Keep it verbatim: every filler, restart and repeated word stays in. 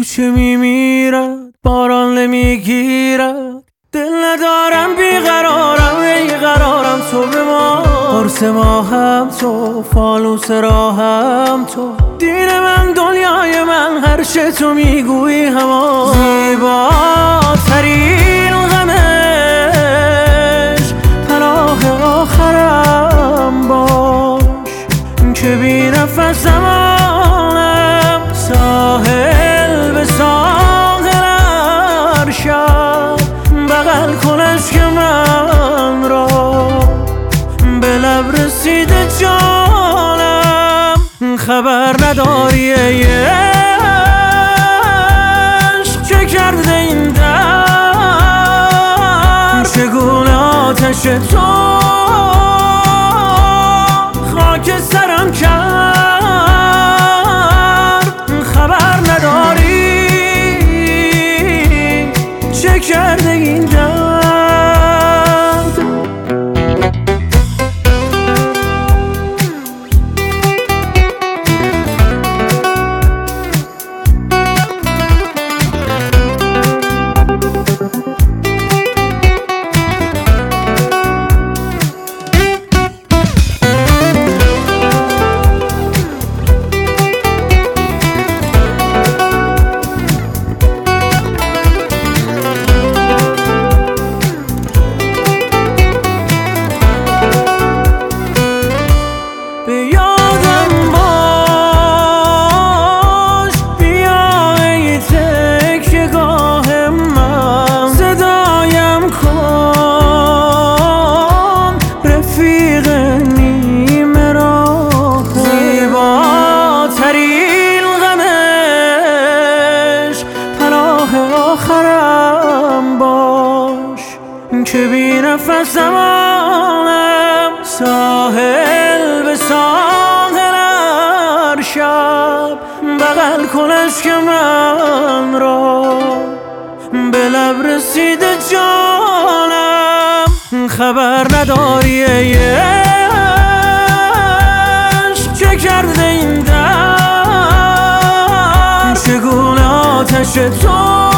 کوچه میمیرد، باران نمیگیرد، دل ندارم بیقرارم، ای قرارم تو به ما. قرص ماهم تو، فانوس راهم تو، دین من دنیای من، هر چه تو میگویی همان. زیباترین غمش پناه آخرم باش، که بی نفسمانم ساحل به ساحل ارشد. بغل کن عشق من را، به لب رسیده جانم، خبر نداری ای عشق چه کرده این در، چگونه آتش تو خاک سرم کرد. خبر نداری چه کرده این درد. آخرم باش، که بی نفسمانم ساحل به ساحل ارشد. بغل کن عشق من را، به لب رسیده جانم، خبر نداری ای عشق چه کرده این در، چگونه آتش تو